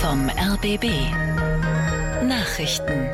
vom RBB. Nachrichten.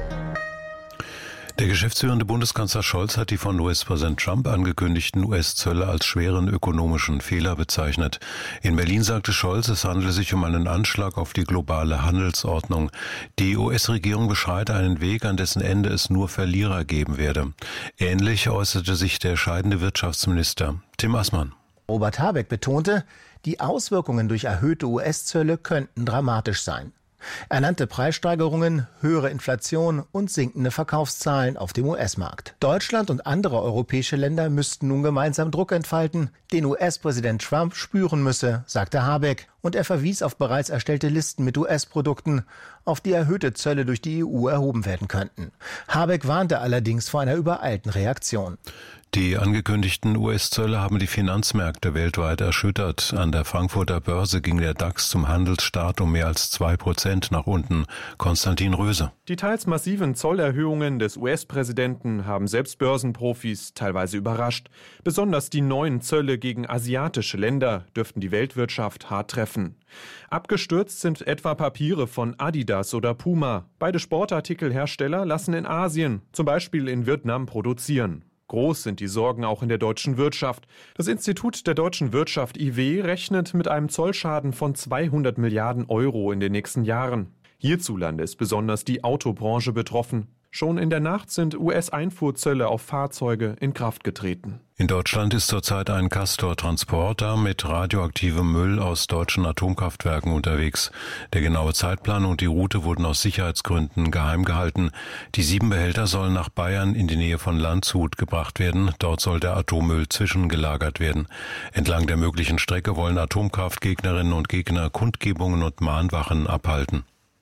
Der geschäftsführende Bundeskanzler Scholz hat die von US-Präsident Trump angekündigten US-Zölle als schweren ökonomischen Fehler bezeichnet. In Berlin sagte Scholz, es handele sich um einen Anschlag auf die globale Handelsordnung. Die US-Regierung beschreite einen Weg, an dessen Ende es nur Verlierer geben werde. Ähnlich äußerte sich der scheidende Wirtschaftsminister Tim Assmann. Robert Habeck betonte, die Auswirkungen durch erhöhte US-Zölle könnten dramatisch sein. Er nannte Preissteigerungen, höhere Inflation und sinkende Verkaufszahlen auf dem US-Markt. Deutschland und andere europäische Länder müssten nun gemeinsam Druck entfalten, den US-Präsident Trump spüren müsse, sagte Habeck. Und er verwies auf bereits erstellte Listen mit US-Produkten, auf die erhöhte Zölle durch die EU erhoben werden könnten. Habeck warnte allerdings vor einer übereilten Reaktion. Die angekündigten US-Zölle haben die Finanzmärkte weltweit erschüttert. An der Frankfurter Börse ging der DAX zum Handelsstart um mehr als 2% nach unten. Konstantin Röse. Die teils massiven Zollerhöhungen des US-Präsidenten haben selbst Börsenprofis teilweise überrascht. Besonders die neuen Zölle gegen asiatische Länder dürften die Weltwirtschaft hart treffen. Abgestürzt sind etwa Papiere von Adidas oder Puma. Beide Sportartikelhersteller lassen in Asien, zum Beispiel in Vietnam, produzieren. Groß sind die Sorgen auch in der deutschen Wirtschaft. Das Institut der deutschen Wirtschaft IW rechnet mit einem Zollschaden von 200 Milliarden Euro in den nächsten Jahren. Hierzulande ist besonders die Autobranche betroffen. Schon in der Nacht sind US-Einfuhrzölle auf Fahrzeuge in Kraft getreten. In Deutschland ist zurzeit ein Castor-Transporter mit radioaktivem Müll aus deutschen Atomkraftwerken unterwegs. Der genaue Zeitplan und die Route wurden aus Sicherheitsgründen geheim gehalten. Die 7 Behälter sollen nach Bayern in die Nähe von Landshut gebracht werden. Dort soll der Atommüll zwischengelagert werden. Entlang der möglichen Strecke wollen Atomkraftgegnerinnen und Gegner Kundgebungen und Mahnwachen abhalten.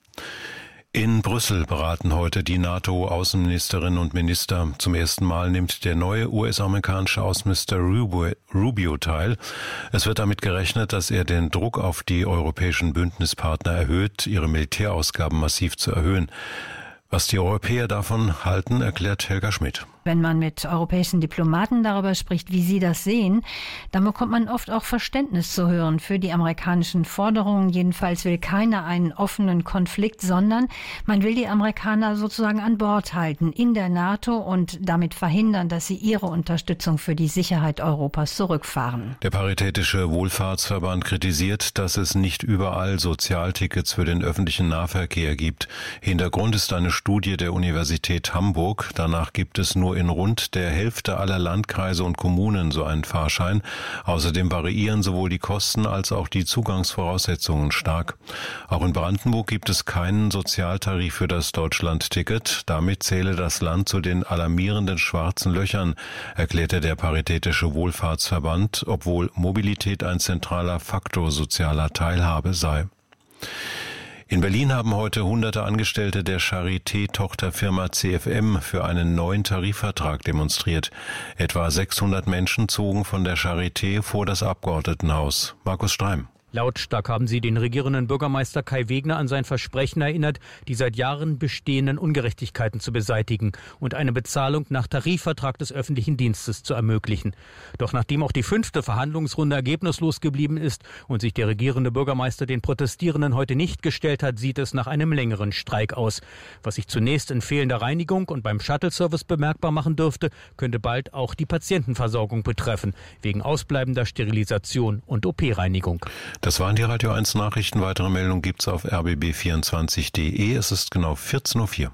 In Brüssel beraten heute die NATO-Außenministerinnen und Minister. Zum ersten Mal nimmt der neue US-amerikanische Außenminister Rubio teil. Es wird damit gerechnet, dass er den Druck auf die europäischen Bündnispartner erhöht, ihre Militärausgaben massiv zu erhöhen. Was die Europäer davon halten, erklärt Helga Schmidt. Wenn man mit europäischen Diplomaten darüber spricht, wie sie das sehen, dann bekommt man oft auch Verständnis zu hören für die amerikanischen Forderungen. Jedenfalls will keiner einen offenen Konflikt, sondern man will die Amerikaner sozusagen an Bord halten in der NATO und damit verhindern, dass sie ihre Unterstützung für die Sicherheit Europas zurückfahren. Der Paritätische Wohlfahrtsverband kritisiert, dass es nicht überall Sozialtickets für den öffentlichen Nahverkehr gibt. Hintergrund ist eine Studie der Universität Hamburg. Danach gibt es nur in rund der Hälfte aller Landkreise und Kommunen so einen Fahrschein. Außerdem variieren sowohl die Kosten als auch die Zugangsvoraussetzungen stark. Auch in Brandenburg gibt es keinen Sozialtarif für das Deutschland-Ticket. Damit zähle das Land zu den alarmierenden schwarzen Löchern, erklärte der Paritätische Wohlfahrtsverband, obwohl Mobilität ein zentraler Faktor sozialer Teilhabe sei. In Berlin haben heute hunderte Angestellte der Charité-Tochterfirma CFM für einen neuen Tarifvertrag demonstriert. Etwa 600 Menschen zogen von der Charité vor das Abgeordnetenhaus. Markus Streim. Lautstark haben sie den regierenden Bürgermeister Kai Wegner an sein Versprechen erinnert, die seit Jahren bestehenden Ungerechtigkeiten zu beseitigen und eine Bezahlung nach Tarifvertrag des öffentlichen Dienstes zu ermöglichen. Doch nachdem auch die 5. Verhandlungsrunde ergebnislos geblieben ist und sich der regierende Bürgermeister den Protestierenden heute nicht gestellt hat, sieht es nach einem längeren Streik aus. Was sich zunächst in fehlender Reinigung und beim Shuttle-Service bemerkbar machen dürfte, könnte bald auch die Patientenversorgung betreffen, wegen ausbleibender Sterilisation und OP-Reinigung. Das waren die Radio 1 Nachrichten. Weitere Meldungen gibt's auf rbb24.de. Es ist genau 14:04 Uhr.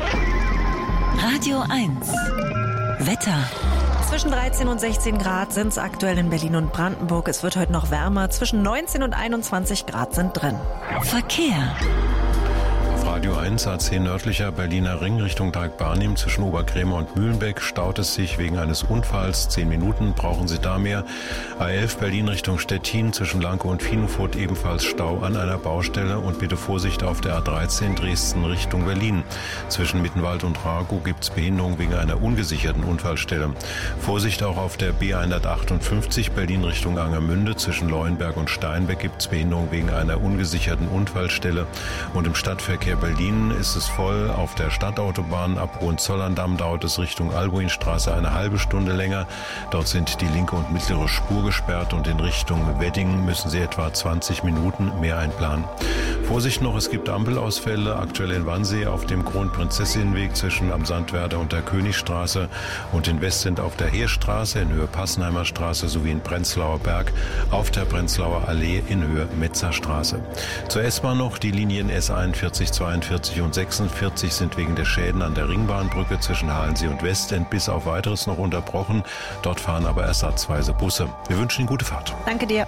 Radio 1 Wetter. Zwischen 13 und 16 Grad sind es aktuell in Berlin und Brandenburg. Es wird heute noch wärmer. Zwischen 19 und 21 Grad sind drin. Verkehr. Radio 1 A10 nördlicher Berliner Ring Richtung Dreieck-Barnim zwischen Oberkrämer und Mühlenbeck staut es sich wegen eines Unfalls. 10 Minuten brauchen Sie da mehr. A11 Berlin Richtung Stettin zwischen Lanke und Fienenfurt ebenfalls Stau an einer Baustelle und bitte Vorsicht auf der A13 Dresden Richtung Berlin. Zwischen Mittenwald und Ragow gibt es Behinderung wegen einer ungesicherten Unfallstelle. Vorsicht auch auf der B158 Berlin Richtung Angermünde zwischen Leuenberg und Steinbeck gibt es Behinderung wegen einer ungesicherten Unfallstelle und im Stadtverkehr Berlin ist es voll. Auf der Stadtautobahn ab Hohenzollern-Damm dauert es Richtung Albuinstraße eine halbe Stunde länger. Dort sind die linke und mittlere Spur gesperrt und in Richtung Wedding müssen Sie etwa 20 Minuten mehr einplanen. Vorsicht noch, es gibt Ampelausfälle, aktuell in Wannsee auf dem Kronprinzessinnenweg zwischen am Sandwerder und der Königstraße und in Westend auf der Heerstraße in Höhe Passenheimer Straße sowie in Prenzlauer Berg auf der Prenzlauer Allee in Höhe Metzerstraße. Zur S-Bahn noch, die Linien S41, 42 und 46 sind wegen der Schäden an der Ringbahnbrücke zwischen Halensee und Westend bis auf Weiteres noch unterbrochen. Dort fahren aber ersatzweise Busse. Wir wünschen Ihnen gute Fahrt. Danke dir.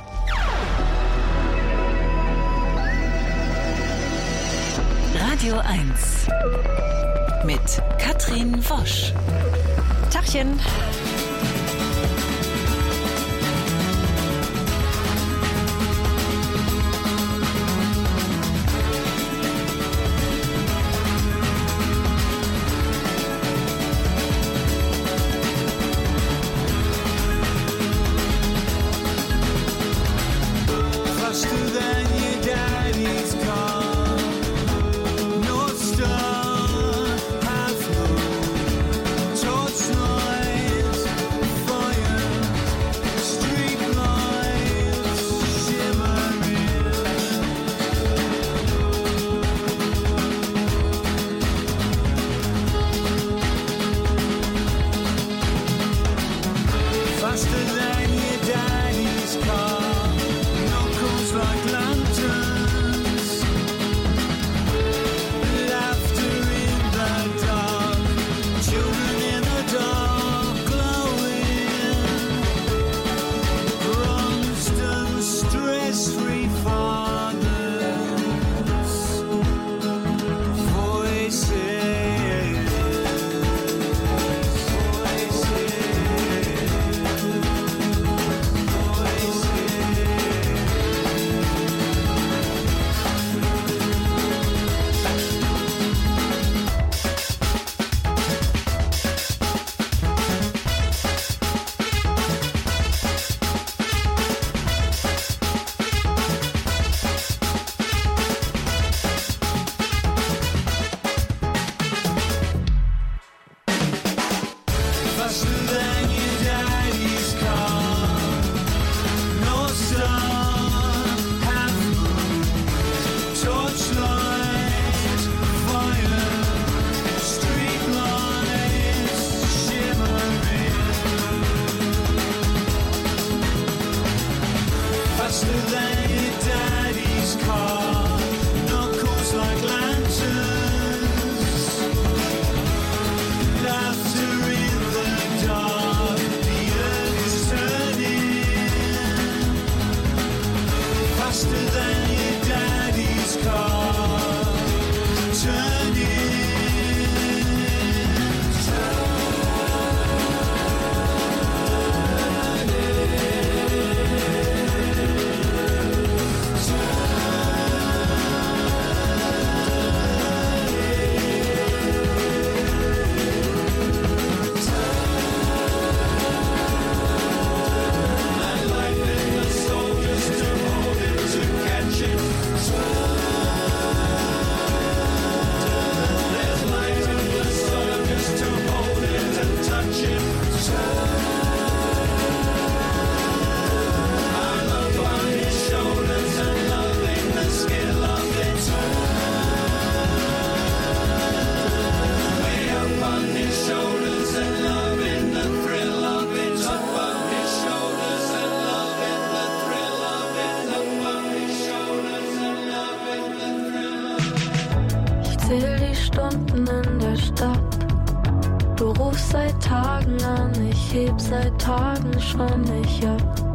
Radio 1 mit Katrin Wosch. Tachchen. Seit Tagen schon nicht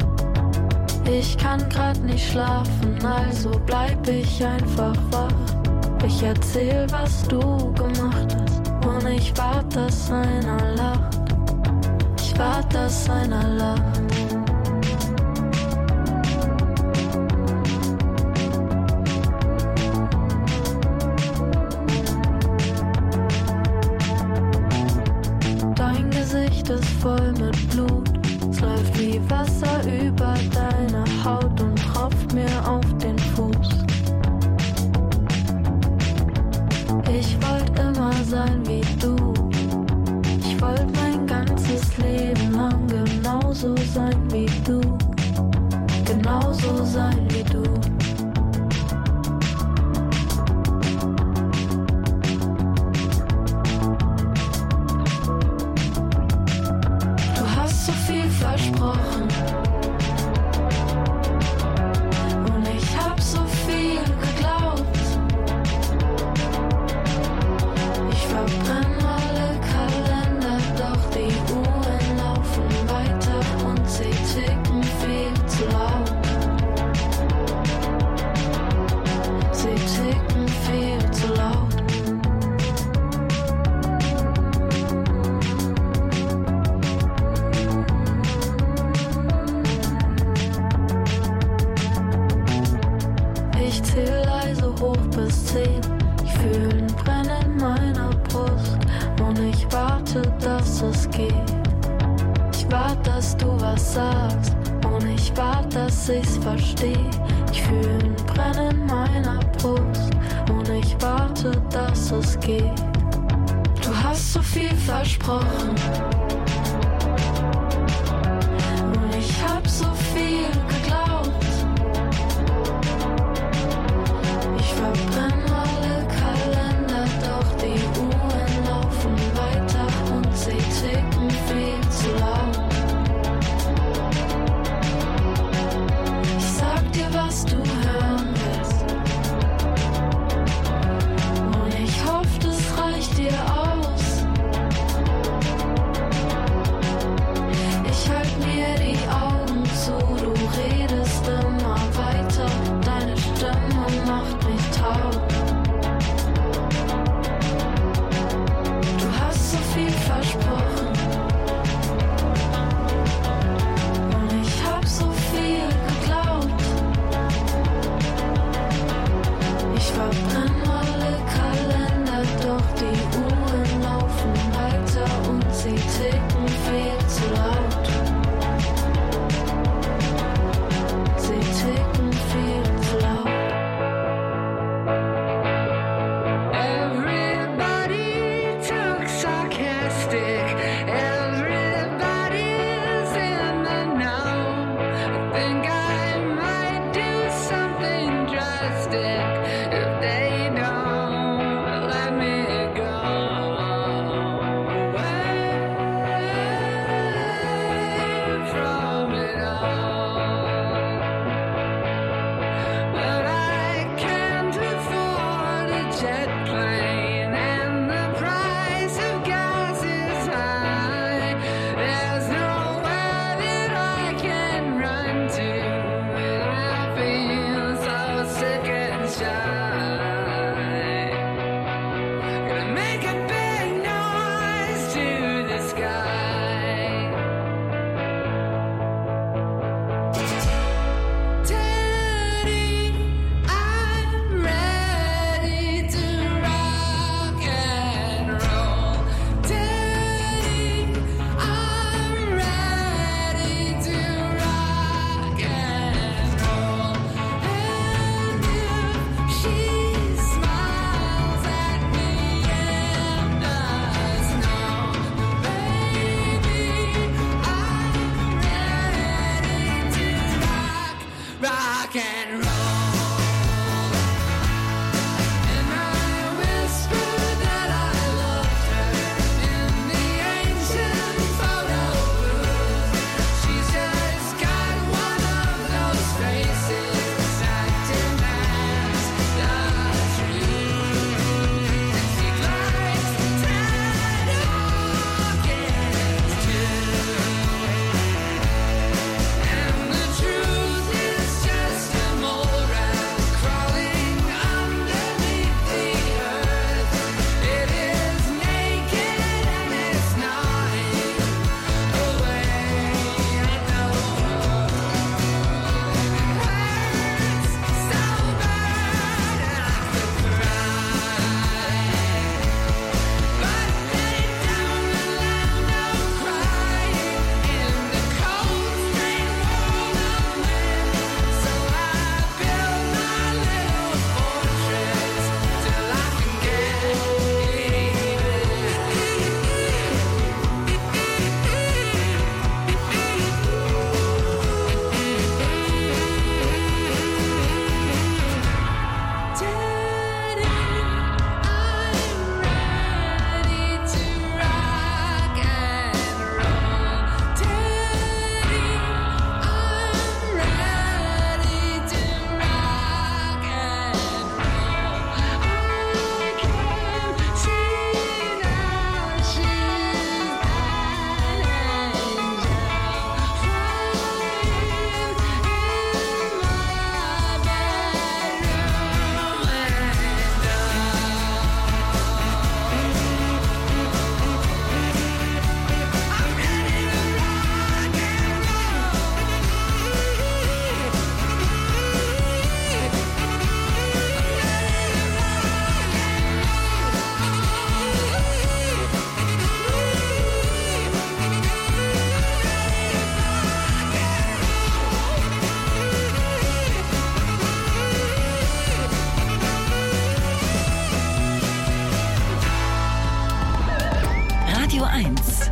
ab. Ich kann grad nicht schlafen, also bleib ich einfach wach. Ich erzähl, was du gemacht hast, und ich wart, dass einer lacht. Ich wart, dass einer lacht. Ist voll mit Blut, es läuft wie Wasser über deine Haut und tropft mir auf den Fuß. Ich wollte immer sein wie du, ich wollte mein ganzes Leben lang genauso sein leise hoch bis 10. Ich fühle ein Brennen in meiner Brust und ich warte, dass es geht. Ich warte, dass du was sagst und ich warte, dass ich's versteh. Ich fühle ein Brennen in meiner Brust und ich warte, dass es geht. Du hast so viel versprochen und ich hab so viel geglaubt. Ich verbrenn alle Kalender, doch die Uhren laufen weiter und sie ticken viel zu laut. Ich sag dir, was du hören willst und ich hoffe, das reicht dir aus. Ich halt mir die Augen zu, du redest immer weiter, deine Stimme macht mich taub. Du hast so viel versprochen und ich hab so viel geglaubt. Ich verbrenn alle Kalender, doch die Uhren laufen weiter und sie ticken viel zu laut. Sie ticken viel zu laut. 1.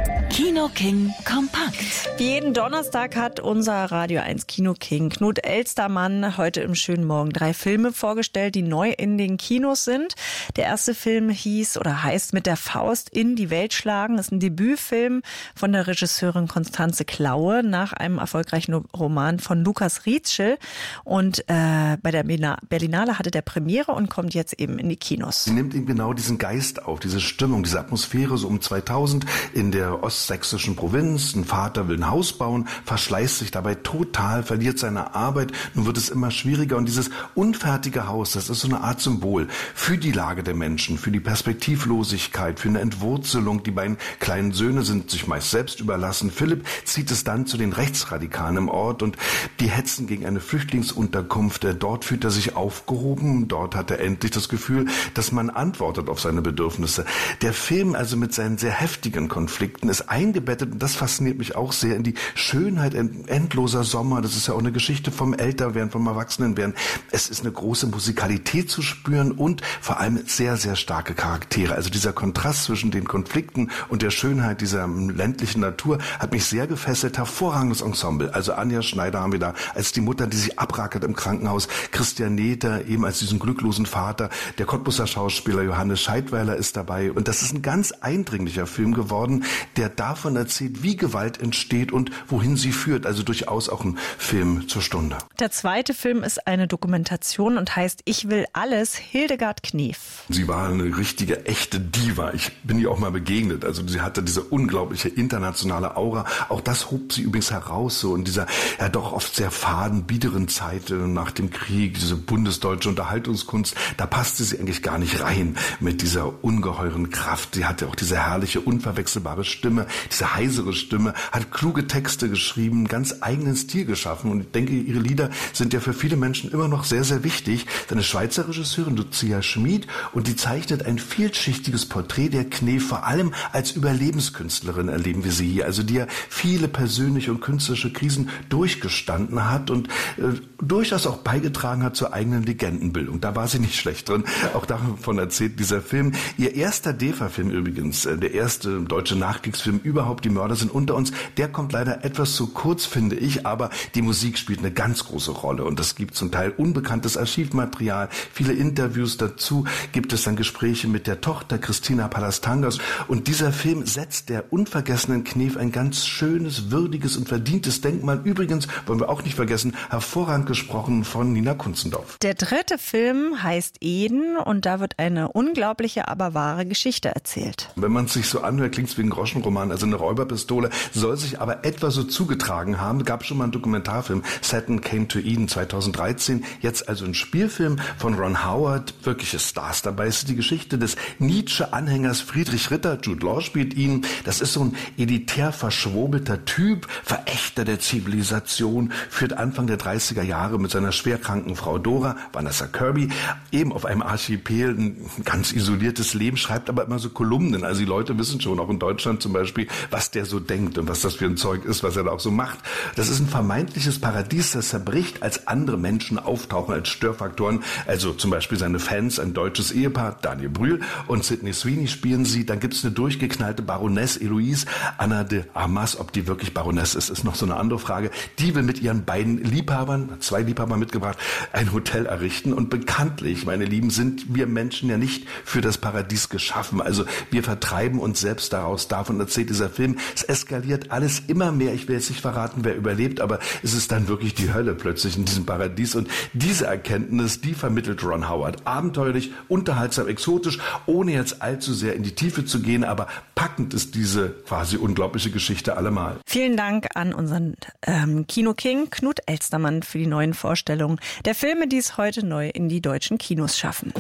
Kino King kompakt. Wie jeden Donnerstag hat unser Radio 1 Kino King Knut Elstermann heute im schönen Morgen 3 Filme vorgestellt, die neu in den Kinos sind. Der erste Film heißt Mit der Faust in die Welt schlagen. Das ist ein Debütfilm von der Regisseurin Constanze Klaue nach einem erfolgreichen Roman von Lukas Rietschel. Und bei der Berlinale hatte der Premiere und kommt jetzt eben in die Kinos. Sie nimmt eben genau diesen Geist auf, diese Stimmung, diese Atmosphäre so um 2000 in der ostsächsischen Provinz. Ein Vater will ein Haus bauen, verschleißt sich dabei total, verliert seine Arbeit. Nun wird es immer schwieriger und dieses unfertige Haus, das ist so eine Art Symbol für die Lage der Menschen, für die Perspektivlosigkeit, für eine Entwurzelung. Die beiden kleinen Söhne sind sich meist selbst überlassen. Philipp zieht es dann zu den Rechtsradikalen im Ort und die hetzen gegen eine Flüchtlingsunterkunft. Dort fühlt er sich aufgehoben. Dort hat er endlich das Gefühl, dass man antwortet auf seine Bedürfnisse. Der Film also mit seinen sehr heftigen Konflikten ist eingebettet, und das fasziniert mich auch sehr, in die Schönheit endloser Sommer. Das ist ja auch eine Geschichte vom Älterwerden, vom Erwachsenenwerden. Es ist eine große Musikalität zu spüren und vor allem sehr, sehr starke Charaktere. Also dieser Kontrast zwischen den Konflikten und der Schönheit dieser ländlichen Natur hat mich sehr gefesselt. Hervorragendes Ensemble. Also Anja Schneider haben wir da als die Mutter, die sich abrackert im Krankenhaus. Christian Nether eben als diesen glücklosen Vater. Der Cottbuser Schauspieler Johannes Scheidweiler ist dabei. Und das ist ein ganz eindringlicher Film geworden, der davon erzählt, wie Gewalt entsteht und wohin sie führt. Also durchaus auch ein Film zur Stunde. Der zweite Film ist eine Dokumentation und heißt Ich will alles, Hildegard Knef. Sie war eine richtige, echte Diva. Ich bin ihr auch mal begegnet. Also sie hatte diese unglaubliche internationale Aura. Auch das hob sie übrigens heraus, so in dieser ja doch oft sehr faden, biederen Zeit nach dem Krieg, diese bundesdeutsche Unterhaltungskunst. Da passte sie eigentlich gar nicht rein mit dieser ungeheuren Kraft. Sie hatte auch diese herrliche, unverwechselbare Stimme, diese heisere Stimme, hat kluge Texte geschrieben, einen ganz eigenen Stil geschaffen. Und ich denke, ihre Lieder sind ja für viele Menschen immer noch sehr, sehr wichtig. Eine Schweizer Regisseurin, Lucia Schmid, und die zeichnet ein vielschichtiges Porträt der Knef, vor allem als Überlebenskünstlerin erleben wir sie hier, also die ja viele persönliche und künstlerische Krisen durchgestanden hat und durchaus auch beigetragen hat zur eigenen Legendenbildung. Da war sie nicht schlecht drin. Auch davon erzählt dieser Film. Ihr erster DEFA-Film übrigens, der erste deutsche Nachkriegsfilm überhaupt, Die Mörder sind unter uns, der kommt leider etwas zu kurz, finde ich, aber die Musik spielt eine ganz große Rolle und es gibt zum Teil unbekanntes Archivmaterial, viele Interviews dazu, gibt es dann Gespräche mit der Tochter Christina Palastangas und dieser Film setzt der unvergessenen Knef ein ganz schönes, würdiges und verdientes Denkmal. Übrigens, wollen wir auch nicht vergessen, hervorragend gesprochen von Nina Kunzendorf. Der dritte Film heißt Eden und da wird eine unglaubliche, aber wahre Geschichte erzählt. Wenn man es sich so anhört, klingt es wie ein Groschenroman, also eine Räuberpistole, soll sich aber etwa so zugetragen haben. Gab schon mal einen Dokumentarfilm, Saturn Came to Eden 2013, jetzt also ein Spielfilm von Ron Howard, wirkliche Stars dabei. Es ist die Geschichte des Nietzsche-Anhängers Friedrich Ritter, Jude Law spielt ihn. Das ist so ein elitär verschwurbelter Typ, Verächter der Zivilisation, führt Anfang der 30er Jahre mit seiner schwerkranken Frau Dora, Vanessa Kirby, eben auf einem Archipel ein ganz isoliertes Leben, schreibt aber immer so Kolumnen. Also die Leute wissen schon, auch in Deutschland zum Beispiel, was der so denkt und was das für ein Zeug ist, was er da auch so macht. Das ist ein vermeintliches Paradies, das zerbricht, als andere Menschen auftauchen als Störfaktoren. Also zum Beispiel seine Fans, ein deutsches Ehepaar, Daniel Brühl und Sydney Sweeney spielen sie. Dann gibt es eine durchgeknallte Baroness, Eloise, Anna de Armas. Ob die wirklich Baroness ist noch so eine andere Frage. Die will mit ihren beiden Liebhabern, 2 Liebhaber mitgebracht, ein Hotel errichten. Und bekanntlich, meine Lieben, sind wir Menschen ja nicht für das Paradies geschaffen. Also wir vertreiben uns selbst daraus. Davon erzählt dieser Film. Es eskaliert alles immer mehr. Ich will jetzt nicht verraten, wer überlebt, aber es ist dann wirklich die Hölle plötzlich in diesem Paradies. Und diese Erkenntnis, die vermittelt Ron Howard. Abenteuerlich, unterhaltsam, exotisch, ohne jetzt allzu sehr in die Tiefe zu gehen, aber packend ist diese quasi unglaubliche Geschichte allemal. Vielen Dank an unseren Kino-King Knut Elstermann für die neuen Vorstellungen der Filme, die es heute neu in die deutschen Kinos schaffen.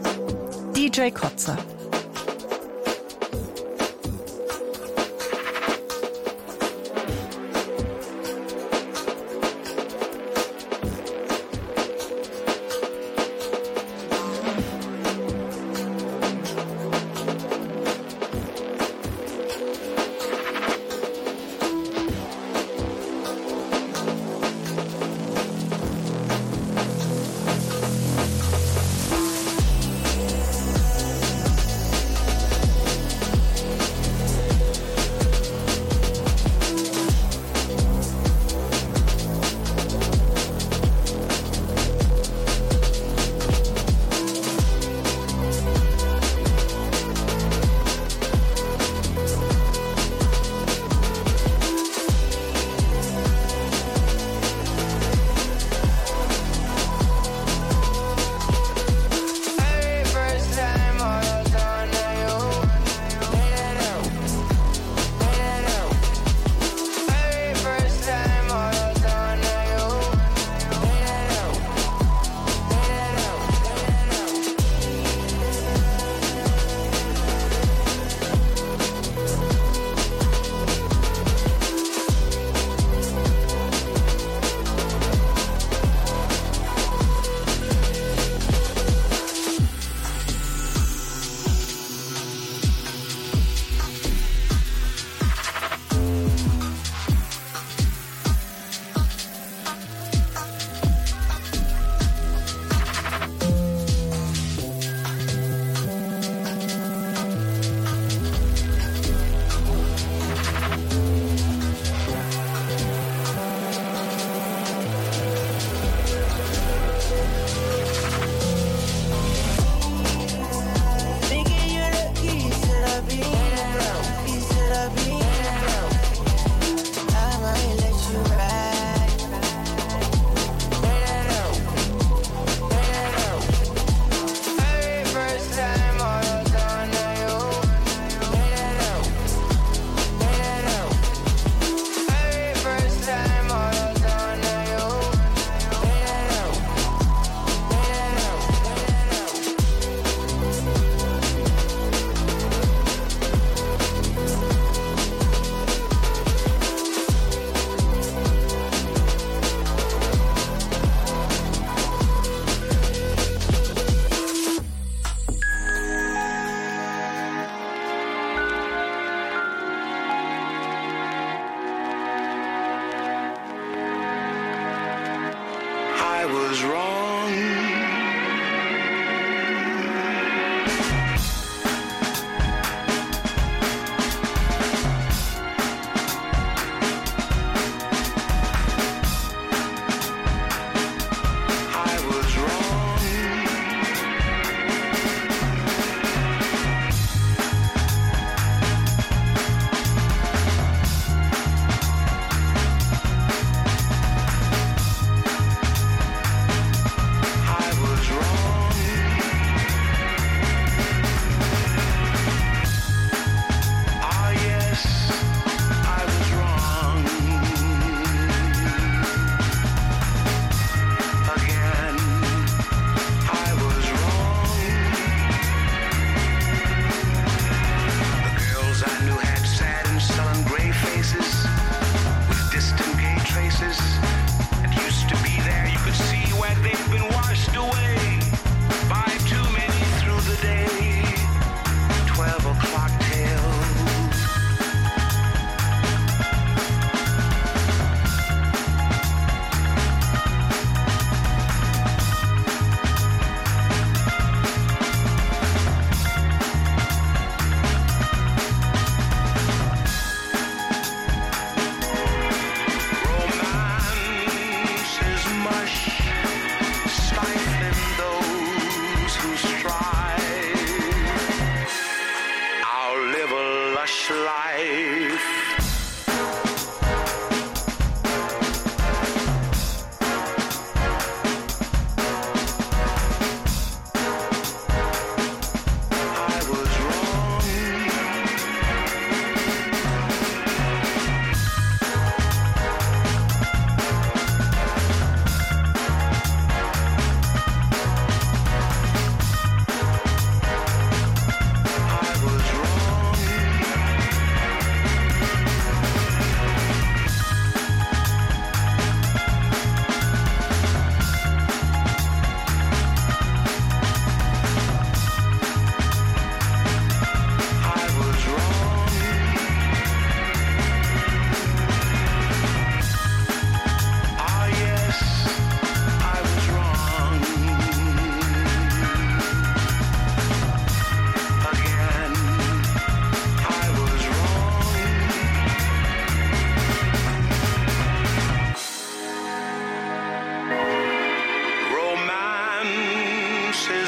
DJ Kotzer.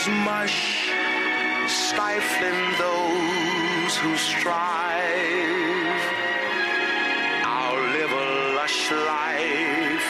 as mush, stifling those who strive. I'll live a lush life.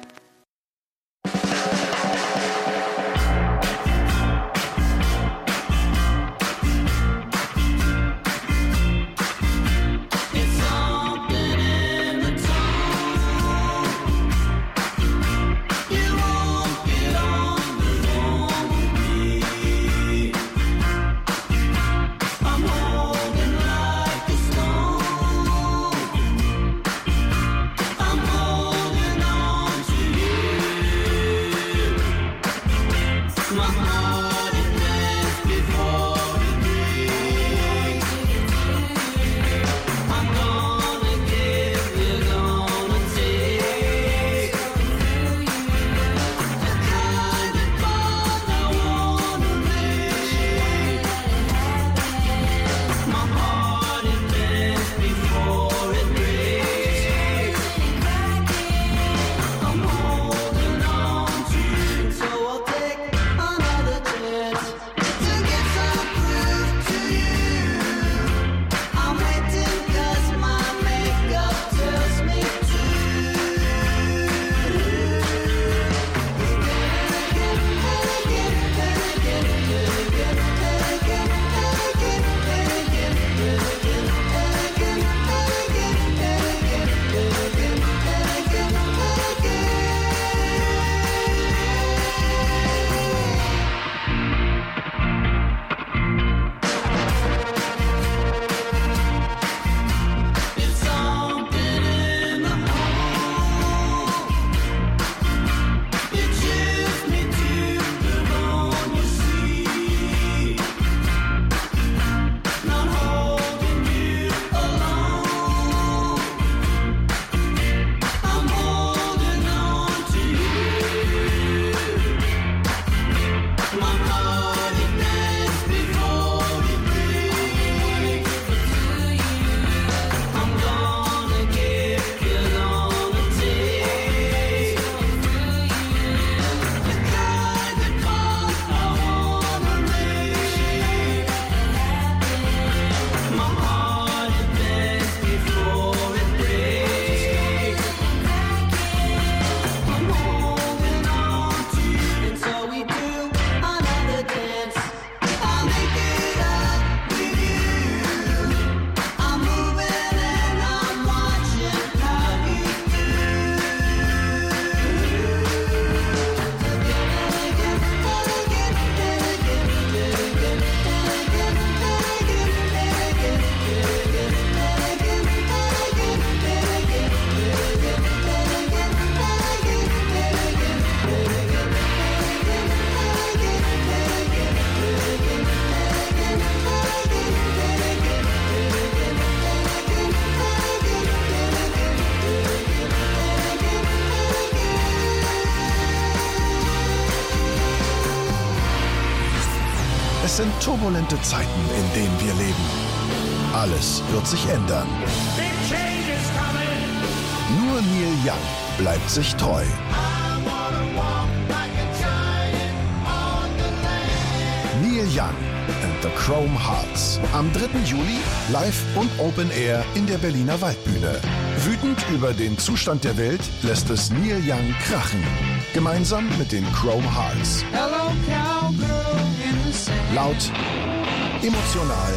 Es sind turbulente Zeiten, in denen wir leben. Alles wird sich ändern. Nur Neil Young bleibt sich treu. Neil Young and the Chrome Hearts. Am 3. Juli live und Open Air in der Berliner Waldbühne. Wütend über den Zustand der Welt lässt es Neil Young krachen. Gemeinsam mit den Chrome Hearts. Laut, emotional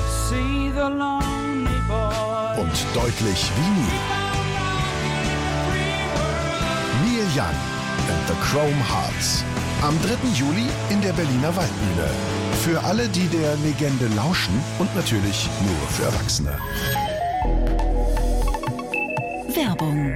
und deutlich wie nie. Neil Young and the Chrome Hearts. Am 3. Juli in der Berliner Waldbühne. Für alle, die der Legende lauschen und natürlich nur für Erwachsene. Werbung.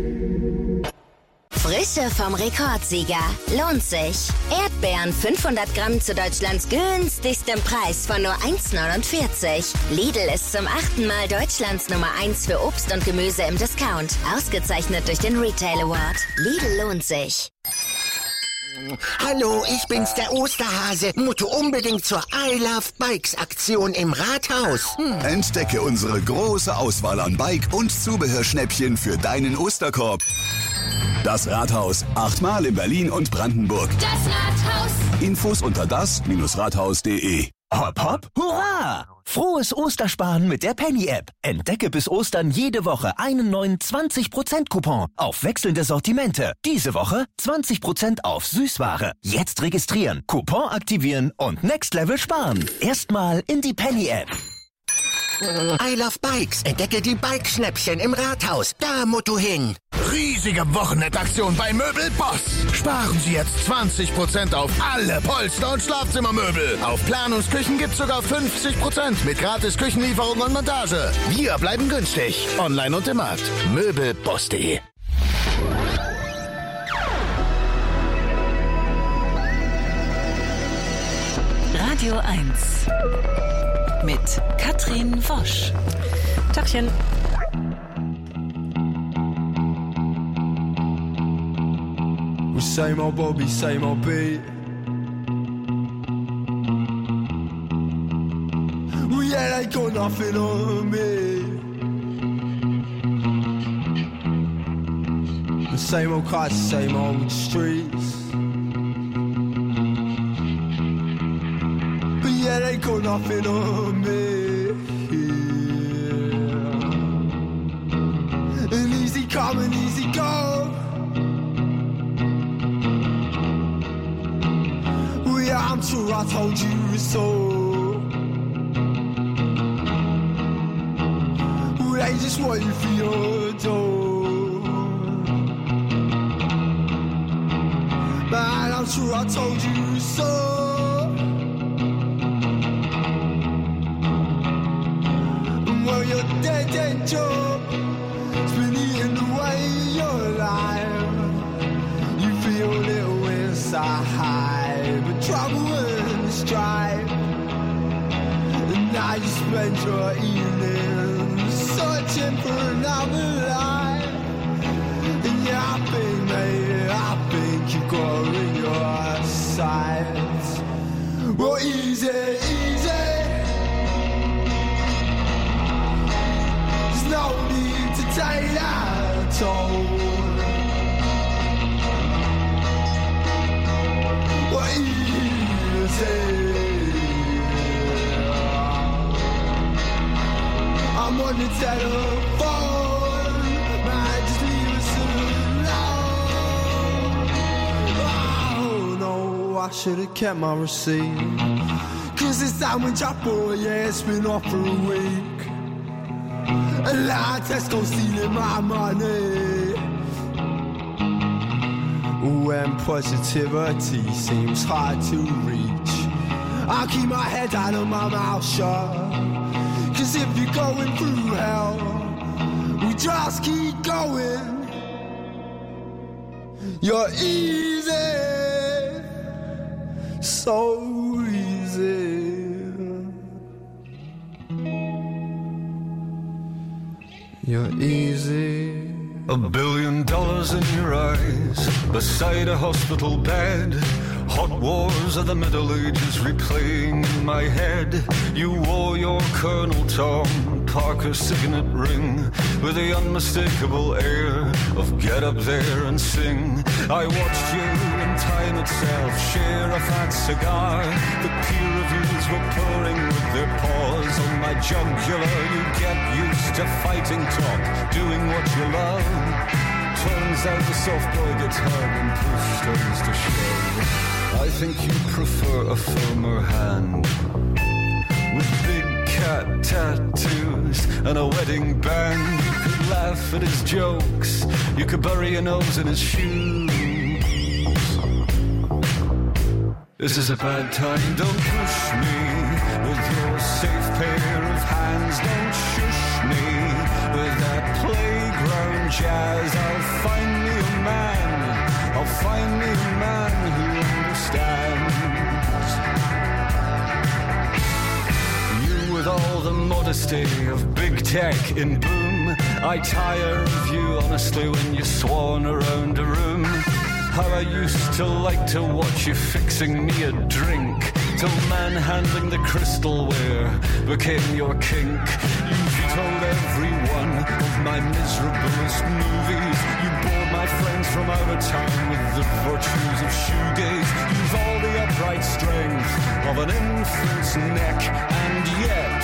Frische vom Rekordsieger. Lohnt sich. Erdbeeren 500 Gramm zu Deutschlands günstigstem Preis von nur 1,49. Lidl ist zum 8. Mal Deutschlands Nummer 1 für Obst und Gemüse im Discount. Ausgezeichnet durch den Retail Award. Lidl lohnt sich. Hallo, ich bin's, der Osterhase. Musst du unbedingt zur I Love Bikes Aktion im Rathaus. Entdecke unsere große Auswahl an Bike- und Zubehörschnäppchen für deinen Osterkorb. Das Rathaus. 8-mal in Berlin und Brandenburg. Das Rathaus. Infos unter das-rathaus.de. Hopp, hopp, hurra! Frohes Ostersparen mit der Penny-App. Entdecke bis Ostern jede Woche einen neuen 20%-Coupon auf wechselnde Sortimente. Diese Woche 20% auf Süßware. Jetzt registrieren, Coupon aktivieren und Next Level sparen. Erstmal in die Penny-App. I Love Bikes. Entdecke die Bikeschnäppchen im Rathaus. Da musst du hin. Riesige Wochenendaktion bei Möbel Boss. Sparen Sie jetzt 20% auf alle Polster- und Schlafzimmermöbel. Auf Planungsküchen gibt's sogar 50% mit gratis Küchenlieferung und Montage. Wir bleiben günstig. Online und im Markt. Möbelboss.de. Radio 1 mit Katrin Wosch. Tachchen. Same old Bobby, same old beat. Well, yeah, they got nothing on me. The same old cars, same old streets. But yeah, they got nothing on me. Yeah. And easy come and easy go. I'm sure I told you so. Well, they just want you for your door. Man, I'm sure I told you so. Well, your dead job has been eating away your life. You feel a little inside. But trouble and strife, and now you spend your evening searching for another life. And yeah, I think you got in your sights. Well, easy, there's no need to take that toll. I'm on the telephone, man, just leave us alone. Oh no, I should've kept my receipt. Cause this sandwich I bought, yeah, it's been off for a week. A lot of Tesco stealing my money. When positivity seems hard to reach, I'll keep my head down and my mouth shut. Cause if you're going through hell, we just keep going. You're easy, so easy. You're easy. $1 billion in your eyes, beside a hospital bed. Hot wars of the Middle Ages replaying in my head. You wore your Colonel Tom Parker signet ring with the unmistakable air of get up there and sing. I watched you in time itself share a fat cigar. The peer reviews were pouring with their paws on my jugular. You get used to fighting talk, doing what you love. Turns out the soft boy gets hard when push turns to shove. I think you prefer a firmer hand with big cat tattoos and a wedding band. You could laugh at his jokes, you could bury your nose in his shoes. This is a bad time, don't push me with your safe pair of hands. Don't shush me with that playground jazz. I'll find me a man, I'll find me a man who understands. You with all the modesty of big tech in boom. I tire of you honestly when you swan around a room. how I used to like to watch you fixing me a drink, till manhandling the crystalware became your kink. You vetoed every one of my miserablest movies. You bored my friends from out of town with the virtues of shoegaze. You've all the upright strength of an infant's neck, and yet,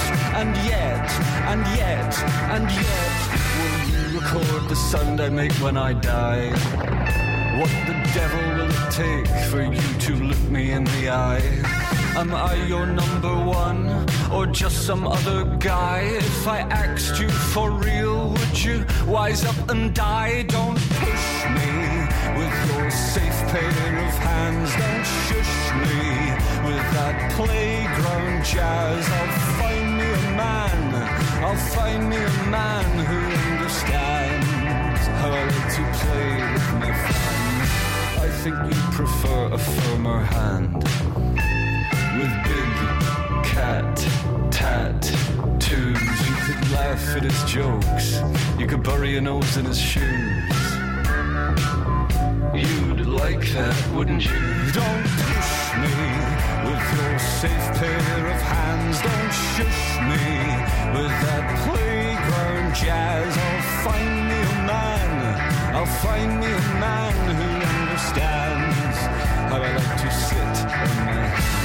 will you record the sound I make when I die? What the devil will it take for you to look me in the eye? Am I your number one, or just some other guy? If I asked you for real, would you wise up and die? Don't push me with your safe pair of hands. Don't shush me with that playground jazz. I'll find me a man who understands how I like to play with my friends. I think you prefer a firmer hand with big cat tattoos. You could laugh at his jokes, you could bury your nose in his shoes. You'd like that, wouldn't you? Don't push me with your safe pair of hands. Don't shush me with that playground jazz. I'll find me a man who understands how I like to sit on my hands.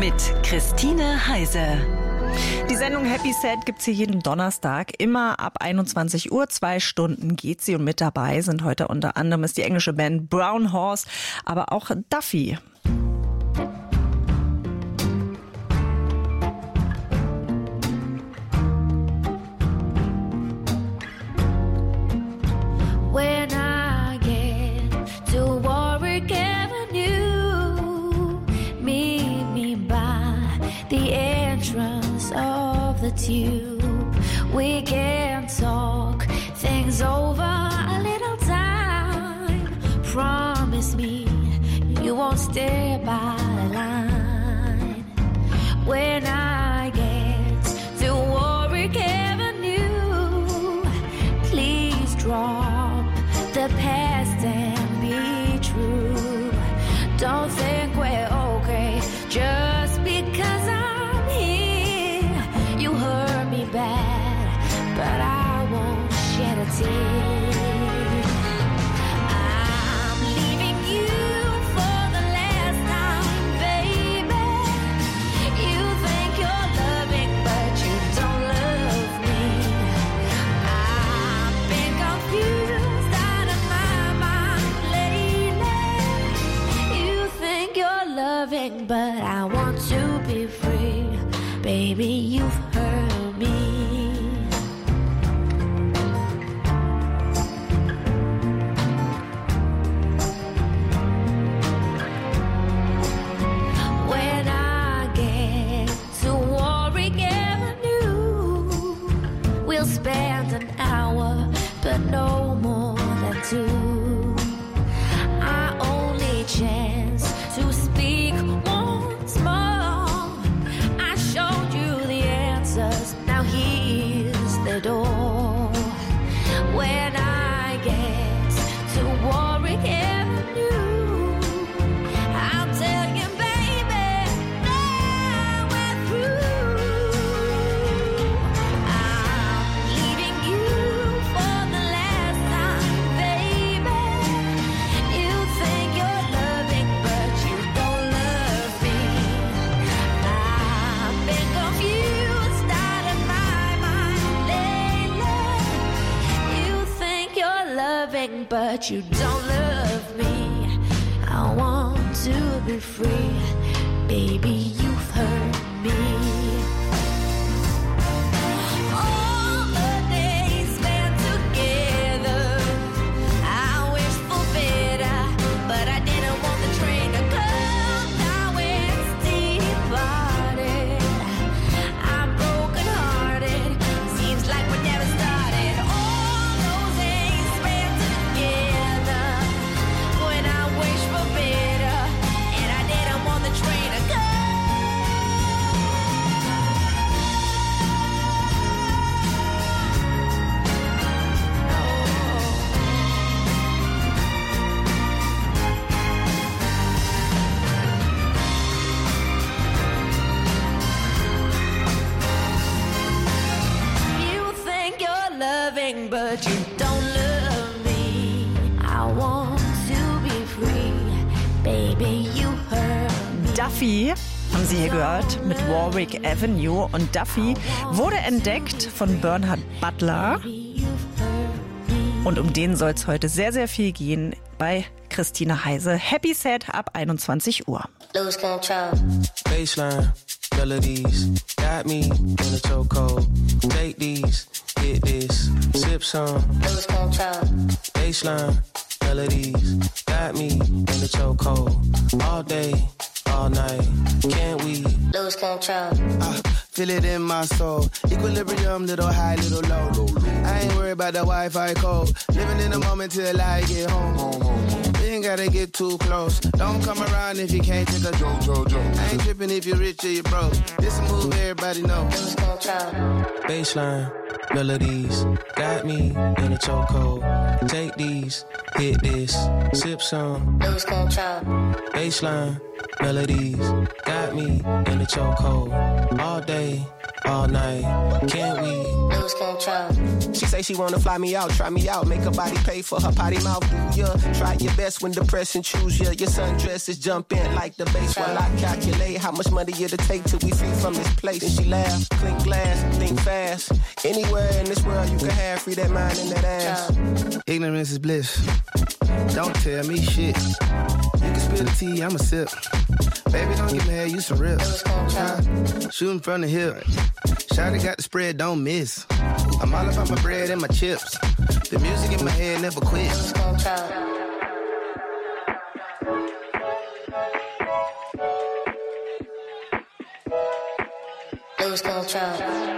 mit Christine Heise. Die Sendung Happy Set gibt's hier jeden Donnerstag, immer ab 21 Uhr, 2 Stunden geht sie und mit dabei sind heute unter anderem ist die englische Band Brown Horse, aber auch Duffy. When I get to Warwick Avenue, meet me by the entrance of the tube. We can talk things over a little time. Promise me you won't stay by the line. When I get to Warwick Avenue, please drop the past and be true. Don't think we're okay just because I'm here. You hurt me bad, but I won't shed a tear. I'm leaving you for the last time, baby. You think you're loving, but you don't love me. I've been confused out of my mind lately. You think you're loving, but I want to be free. Baby, you've hurt me. When I get to Warwick Avenue, we'll spend an hour, but no more than 2. Our only chance to speak once more. I showed you the answers, now here's the door. When I get to Warwick Avenue, I'll tell you, baby, now we're through. I'm leaving you for the last time, baby. You think you're loving, but you don't love me. I've been confused out of my mind lately. You think you're loving, but you don't love me. I want to be free. Baby, you've hurt me. All the days spent together, I wish for better, but I didn't want the train to come. Now it's departed. I'm broken hearted. Seems like we never started. All those days spent together, when I wish for better, and I didn't want the train to come. You think you're loving, but you don't love me. I want to be free. Baby, you hurt me. Duffy haben Sie hier gehört mit Warwick Avenue und Duffy wurde entdeckt von Bernhard Butler und um den soll es heute sehr, sehr viel gehen bei Christine Heise. Happy Set ab 21 Uhr. Lose control. Baseline, melodies, got me in a chokehold. Take these, hit this, sip some. Lose control. Baseline, melodies, got me in a chokehold. All day, all night, can't we lose control? Feel it in my soul. Equilibrium, little high, little low. I ain't worried about the Wi-Fi code. Living in the moment till I get home. We ain't gotta get too close. Don't come around if you can't take a joke. I ain't tripping if you're rich or you're broke. This a move everybody knows. Lose control. Baseline, melodies, got me in a chokehold. Take these, hit this, sip some. Lose control. Baseline, melodies, got me in a chokehold. All day, all night, can't we Lose control. She say she wanna fly me out, try me out, make her body pay for her potty mouth. Do ya? Try your best when depression choose ya. Your sundresses jump in like the bass while I calculate how much money it'll take till we free from this place. And she laugh, clink glass, think fast. Anywhere in this world you can have, free that mind and that ass. Ignorance is bliss. Don't tell me shit. You can spill the tea, I'ma sip. Baby, don't get mad, you some rip. Shooting from the hip. Shawty got the spread, don't miss. I'm all about my bread and my chips. The music in my head never quits. Lose control.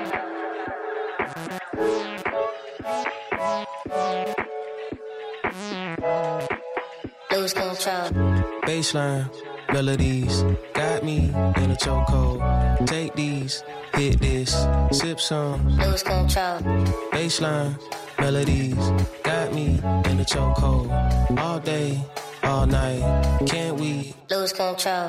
Lose control. Baseline, melodies, got me in a chokehold. Take these, hit this, sip some. Lose control. Baseline, melodies, got me in a chokehold. All day, all night, can't we? Lose control.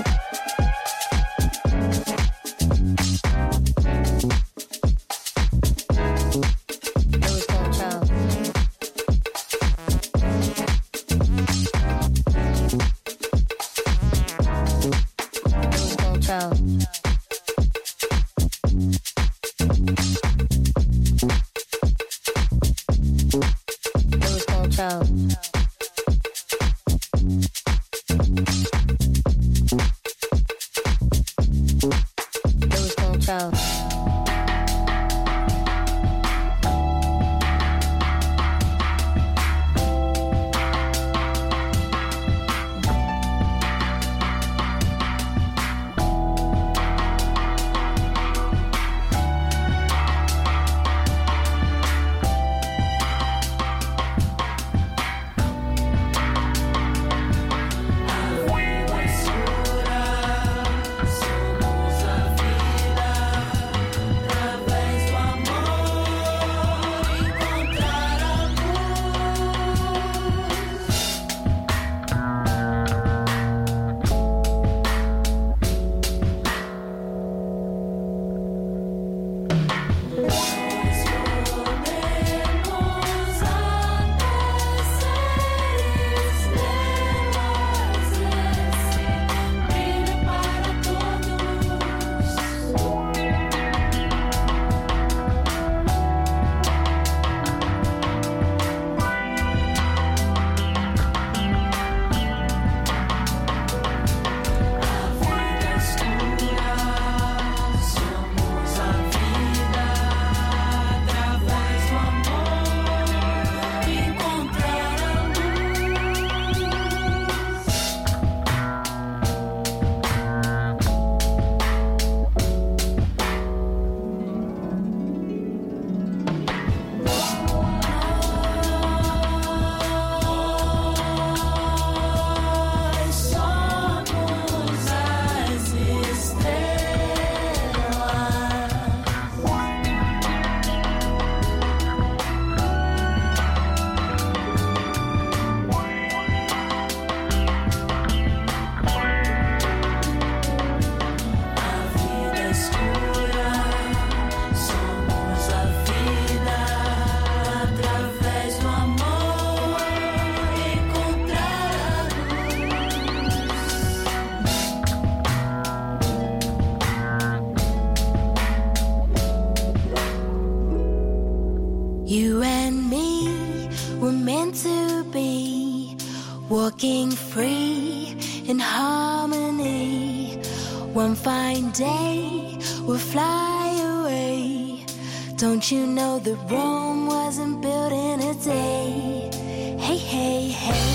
You and me were meant to be walking free in harmony. One fine day we'll fly away. Don't you know that Rome wasn't built in a day? Hey, hey, hey.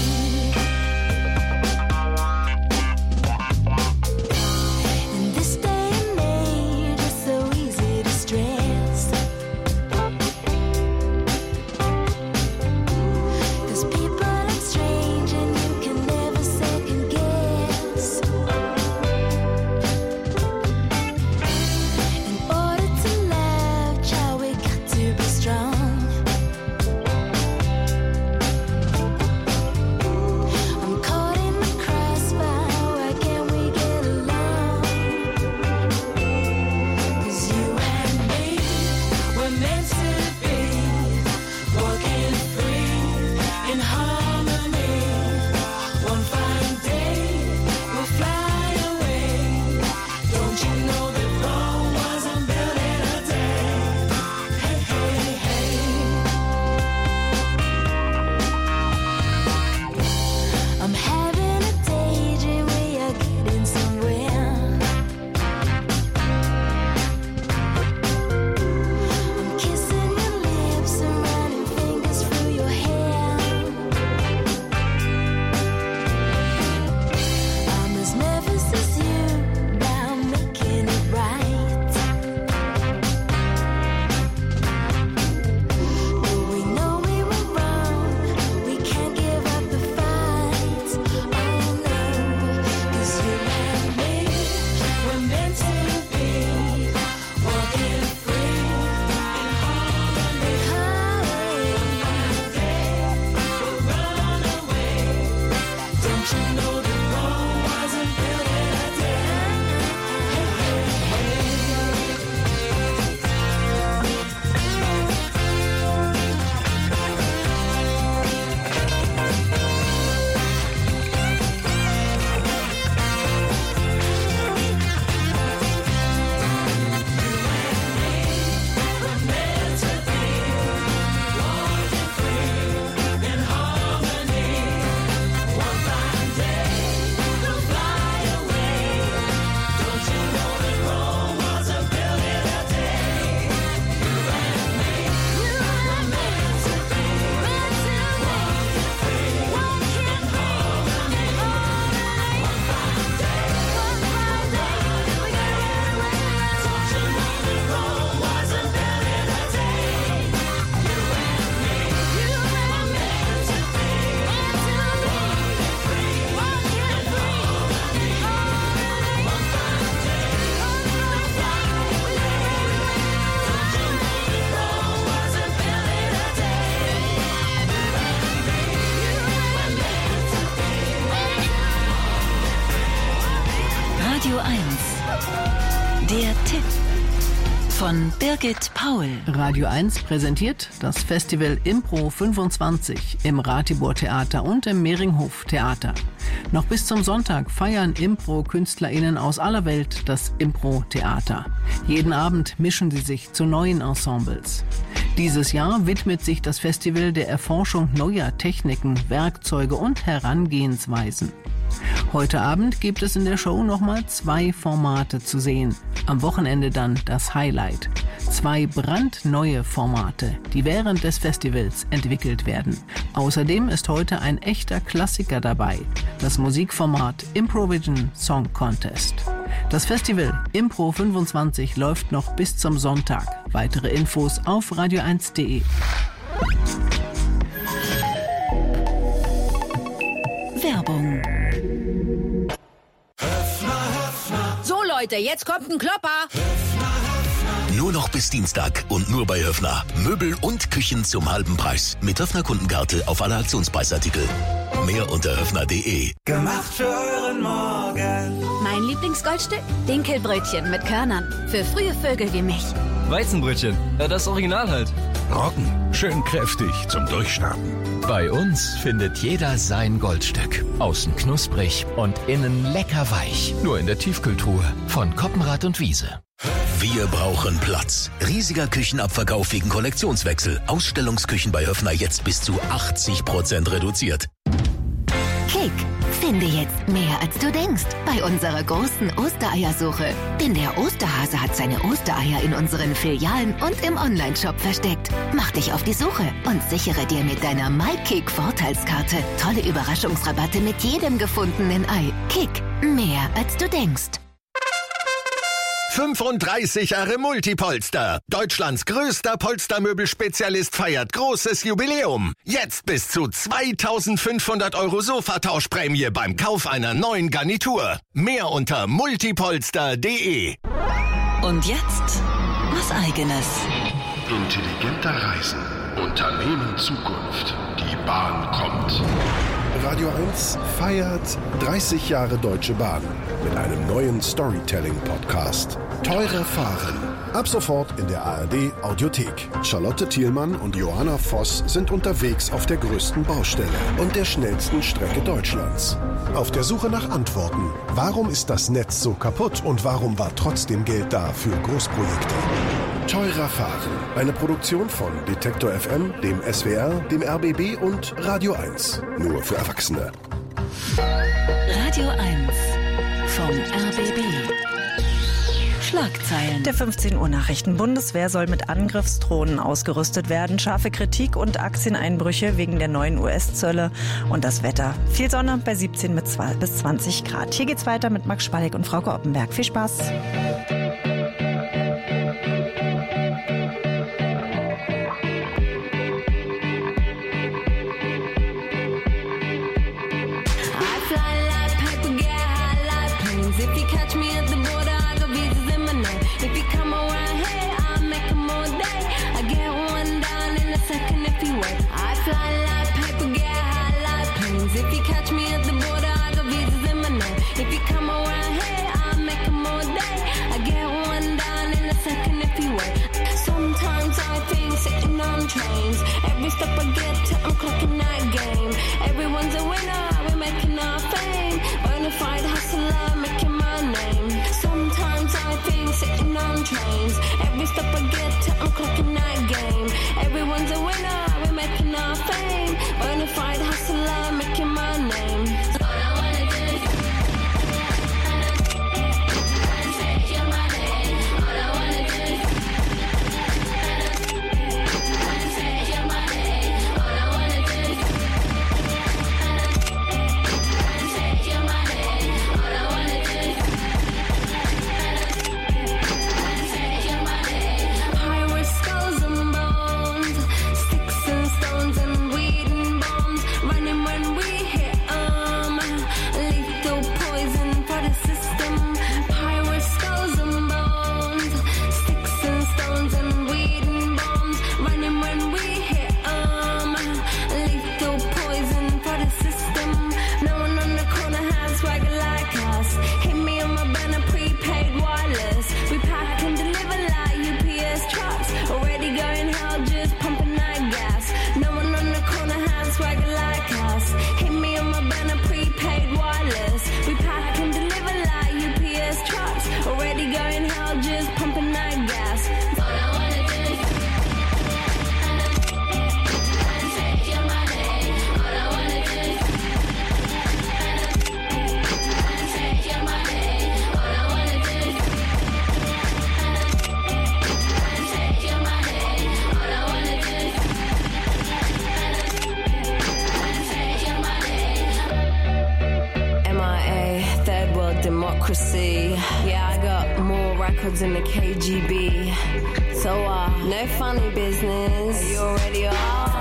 Der Tipp von Birgit Paul. Radio 1 präsentiert das Festival Impro 25 im Ratibor Theater und im Mehringhof Theater. Noch bis zum Sonntag feiern Impro-KünstlerInnen aus aller Welt das Impro-Theater. Jeden Abend mischen sie sich zu neuen Ensembles. Dieses Jahr widmet sich das Festival der Erforschung neuer Techniken, Werkzeuge und Herangehensweisen. Heute Abend gibt es in der Show nochmal 2 Formate zu sehen. Am Wochenende dann das Highlight. 2 brandneue Formate, die während des Festivals entwickelt werden. Außerdem ist heute ein echter Klassiker dabei. Das Musikformat Improvision Song Contest. Das Festival Impro 25 läuft noch bis zum Sonntag. Weitere Infos auf radio1.de. Werbung. So Leute, jetzt kommt ein Klopper. Nur noch bis Dienstag und nur bei Höffner. Möbel und Küchen zum halben Preis. Mit Höffner Kundenkarte auf alle Aktionspreisartikel. Mehr unter höffner.de. Gemacht für euren Morgen. Mein Lieblingsgoldstück? Dinkelbrötchen mit Körnern. Für frühe Vögel wie mich. Weizenbrötchen. Das Original halt. Roggen. Schön kräftig zum Durchstarten. Bei uns findet jeder sein Goldstück. Außen knusprig und innen lecker weich. Nur in der Tiefkühltruhe von Koppenrad und Wiese. Wir brauchen Platz. Riesiger Küchenabverkauf wegen Kollektionswechsel. Ausstellungsküchen bei Höffner jetzt bis zu 80% reduziert. Kick, finde jetzt mehr als du denkst bei unserer großen Ostereiersuche. Denn der Osterhase hat seine Ostereier in unseren Filialen und im Onlineshop versteckt. Mach dich auf die Suche und sichere dir mit deiner MyKick-Vorteilskarte tolle Überraschungsrabatte mit jedem gefundenen Ei. Kick, mehr als du denkst. 35 Jahre Multipolster. Deutschlands größter Polstermöbelspezialist feiert großes Jubiläum. Jetzt bis zu 2.500 € Sofatauschprämie beim Kauf einer neuen Garnitur. Mehr unter multipolster.de. Und jetzt was Eigenes. Intelligenter Reisen. Unternehmen Zukunft. Die Bahn kommt. Radio 1 feiert 30 Jahre Deutsche Bahn mit einem neuen Storytelling-Podcast. Teure Fahren. Ab sofort in der ARD Audiothek. Charlotte Thielmann und Johanna Voss sind unterwegs auf der größten Baustelle und der schnellsten Strecke Deutschlands. Auf der Suche nach Antworten. Warum ist das Netz so kaputt und warum war trotzdem Geld da für Großprojekte? Teurer Fahren. Eine Produktion von Detektor FM, dem SWR, dem RBB und Radio 1. Nur für Erwachsene. Radio 1 vom RBB. Schlagzeilen. Der 15 Uhr Nachrichten. Bundeswehr soll mit Angriffsdrohnen ausgerüstet werden. Scharfe Kritik und Aktieneinbrüche wegen der neuen US-Zölle. Und das Wetter. Viel Sonne bei 17 bis 20 Grad. Hier geht's weiter mit Max Spalek und Frauke Oppenberg. Viel Spaß. If you come around here, I'll make 'em all day. I get all just pumping that gas. All I wanna do is take your money. All I wanna do is take your money. All I wanna do is take your money. All I wanna do is take your money. MIA, third world democracy. Yeah, I got more records in the KGB. So, no funny business. You already are.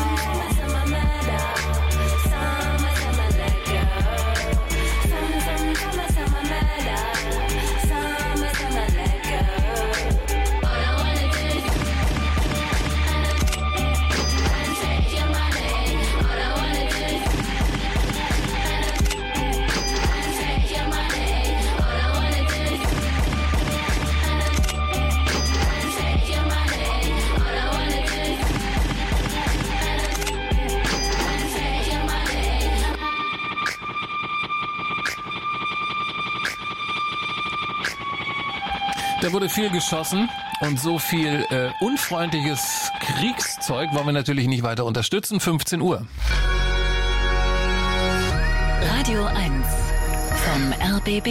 Da wurde viel geschossen und so viel unfreundliches Kriegszeug wollen wir natürlich nicht weiter unterstützen. 15 Uhr. Radio 1 vom RBB.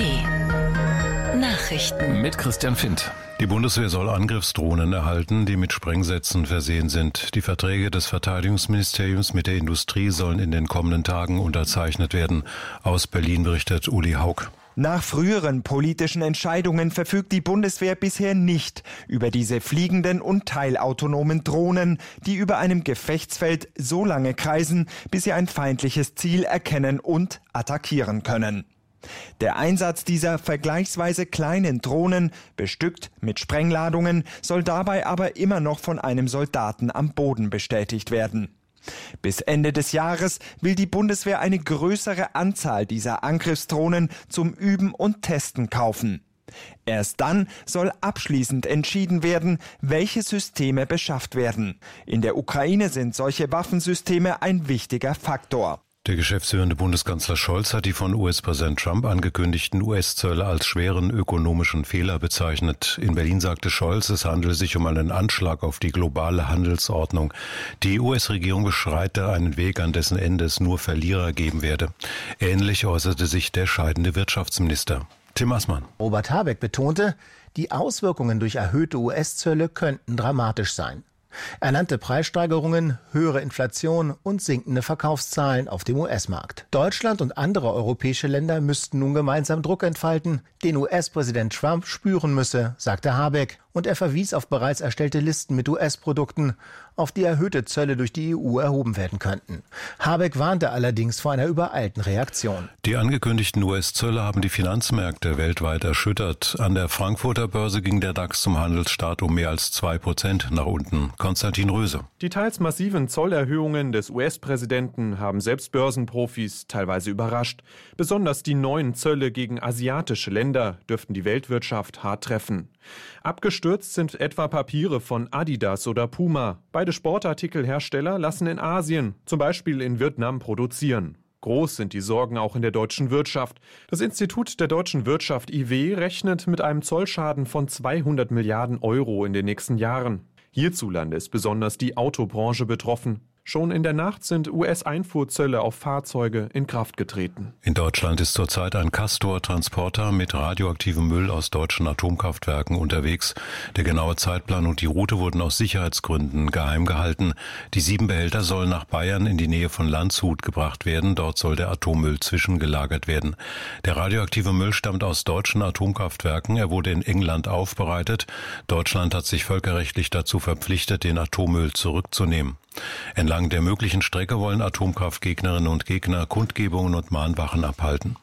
Nachrichten mit Christian Findt. Die Bundeswehr soll Angriffsdrohnen erhalten, die mit Sprengsätzen versehen sind. Die Verträge des Verteidigungsministeriums mit der Industrie sollen in den kommenden Tagen unterzeichnet werden. Aus Berlin berichtet Uli Haug. Nach früheren politischen Entscheidungen verfügt die Bundeswehr bisher nicht über diese fliegenden und teilautonomen Drohnen, die über einem Gefechtsfeld so lange kreisen, bis sie ein feindliches Ziel erkennen und attackieren können. Der Einsatz dieser vergleichsweise kleinen Drohnen, bestückt mit Sprengladungen, soll dabei aber immer noch von einem Soldaten am Boden bestätigt werden. Bis Ende des Jahres will die Bundeswehr eine größere Anzahl dieser Angriffsdrohnen zum Üben und Testen kaufen. Erst dann soll abschließend entschieden werden, welche Systeme beschafft werden. In der Ukraine sind solche Waffensysteme ein wichtiger Faktor. Der geschäftsführende Bundeskanzler Scholz hat die von US-Präsident Trump angekündigten US-Zölle als schweren ökonomischen Fehler bezeichnet. In Berlin sagte Scholz, es handele sich um einen Anschlag auf die globale Handelsordnung. Die US-Regierung beschreite einen Weg, an dessen Ende es nur Verlierer geben werde. Ähnlich äußerte sich der scheidende Wirtschaftsminister. Tim Assmann. Robert Habeck betonte, die Auswirkungen durch erhöhte US-Zölle könnten dramatisch sein. Er nannte Preissteigerungen, höhere Inflation und sinkende Verkaufszahlen auf dem US-Markt. Deutschland und andere europäische Länder müssten nun gemeinsam Druck entfalten, den US-Präsident Trump spüren müsse, sagte Habeck. Und er verwies auf bereits erstellte Listen mit US-Produkten, auf die erhöhte Zölle durch die EU erhoben werden könnten. Habeck warnte allerdings vor einer übereilten Reaktion. Die angekündigten US-Zölle haben die Finanzmärkte weltweit erschüttert. An der Frankfurter Börse ging der DAX zum Handelsstart um mehr als 2% nach unten. Konstantin Röse. Die teils massiven Zollerhöhungen des US-Präsidenten haben selbst Börsenprofis teilweise überrascht. Besonders die neuen Zölle gegen asiatische Länder dürften die Weltwirtschaft hart treffen. Abgestürzt sind etwa Papiere von Adidas oder Puma. Beide Sportartikelhersteller lassen in Asien, zum Beispiel in Vietnam, produzieren. Groß sind die Sorgen auch in der deutschen Wirtschaft. Das Institut der deutschen Wirtschaft IW rechnet mit einem Zollschaden von 200 Milliarden Euro in den nächsten Jahren. Hierzulande ist besonders die Autobranche betroffen. Schon in der Nacht sind US-Einfuhrzölle auf Fahrzeuge in Kraft getreten. In Deutschland ist zurzeit ein Castor-Transporter mit radioaktivem Müll aus deutschen Atomkraftwerken unterwegs. Der genaue Zeitplan und die Route wurden aus Sicherheitsgründen geheim gehalten. Die 7 Behälter sollen nach Bayern in die Nähe von Landshut gebracht werden. Dort soll der Atommüll zwischengelagert werden. Der radioaktive Müll stammt aus deutschen Atomkraftwerken. Er wurde in England aufbereitet. Deutschland hat sich völkerrechtlich dazu verpflichtet, den Atommüll zurückzunehmen. Entlang der möglichen Strecke wollen Atomkraftgegnerinnen und Gegner Kundgebungen und Mahnwachen abhalten.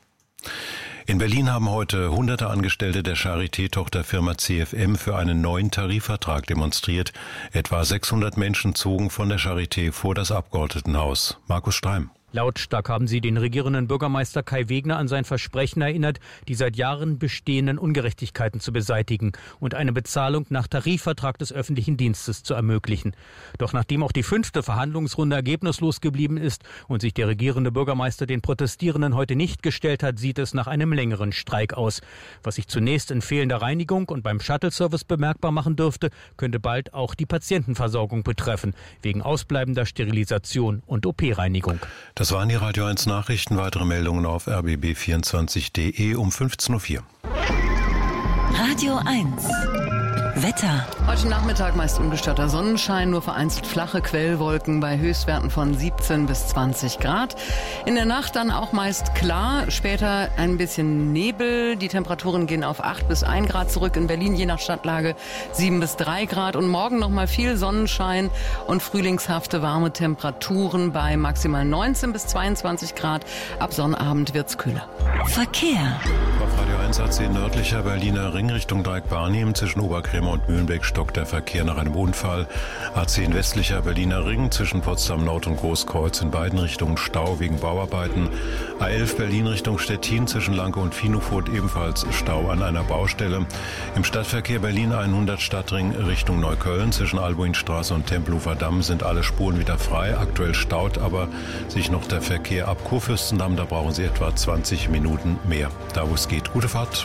In Berlin haben heute hunderte Angestellte der Charité-Tochterfirma CFM für einen neuen Tarifvertrag demonstriert. Etwa 600 Menschen zogen von der Charité vor das Abgeordnetenhaus. Markus Streim. Lautstark haben sie den regierenden Bürgermeister Kai Wegner an sein Versprechen erinnert, die seit Jahren bestehenden Ungerechtigkeiten zu beseitigen und eine Bezahlung nach Tarifvertrag des öffentlichen Dienstes zu ermöglichen. Doch nachdem auch die 5. Verhandlungsrunde ergebnislos geblieben ist und sich der regierende Bürgermeister den Protestierenden heute nicht gestellt hat, sieht es nach einem längeren Streik aus. Was sich zunächst in fehlender Reinigung und beim Shuttle-Service bemerkbar machen dürfte, könnte bald auch die Patientenversorgung betreffen, wegen ausbleibender Sterilisation und OP-Reinigung. Das waren die Radio 1 Nachrichten. Weitere Meldungen auf rbb24.de um 15.04 Uhr. Radio 1. Wetter. Heute Nachmittag meist ungestörter Sonnenschein, nur vereinzelt flache Quellwolken bei Höchstwerten von 17 bis 20 Grad. In der Nacht dann auch meist klar, später ein bisschen Nebel. Die Temperaturen gehen auf 8 bis 1 Grad zurück. In Berlin je nach Stadtlage 7 bis 3 Grad. Und morgen nochmal viel Sonnenschein und frühlingshafte warme Temperaturen bei maximal 19 bis 22 Grad. Ab Sonnabend wird's kühler. Verkehr. Auf Radio 1 A10 nördlicher Berliner Ring Richtung Dreieck-Barnim zwischen Oberkrämer und Mühlenbeck stockt der Verkehr nach einem Unfall. A10 westlicher Berliner Ring zwischen Potsdam Nord und Großkreuz in beiden Richtungen Stau wegen Bauarbeiten. A11 Berlin Richtung Stettin zwischen Lanke und Finufurt ebenfalls Stau an einer Baustelle. Im Stadtverkehr Berlin 100 Stadtring Richtung Neukölln zwischen Albuinstraße und Tempelhofer Damm sind alle Spuren wieder frei. Aktuell staut aber sich noch der Verkehr ab Kurfürstendamm. Da brauchen Sie etwa 20 Minuten mehr. Da wo es geht. Gute Fahrt.